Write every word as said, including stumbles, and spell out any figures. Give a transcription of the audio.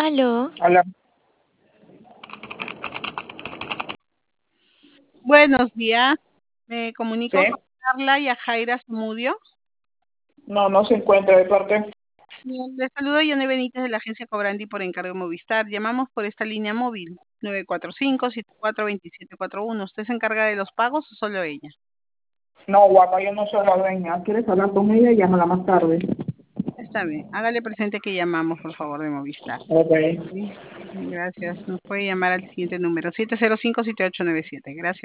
Aló. Hola. Buenos días. Me comunico ¿Sí? con Carla y a Jaira Zamudio. No, no se encuentra de parte. Bien, les saludo Yone Benítez de la agencia Cobrandi por encargo de Movistar. Llamamos por esta línea móvil nueve cuatro cinco, siete cuatro dos siete cuatro uno. ¿Usted se encarga de los pagos o solo ella? No, guapa, yo no soy la dueña. ¿Quieres hablar con ella? Llámala más tarde. Está bien. Hágale presente que llamamos, por favor, de Movistar. Ok. Sí. Gracias. Nos puede llamar al siguiente número, siete cero cinco, siete ocho nueve siete. Gracias.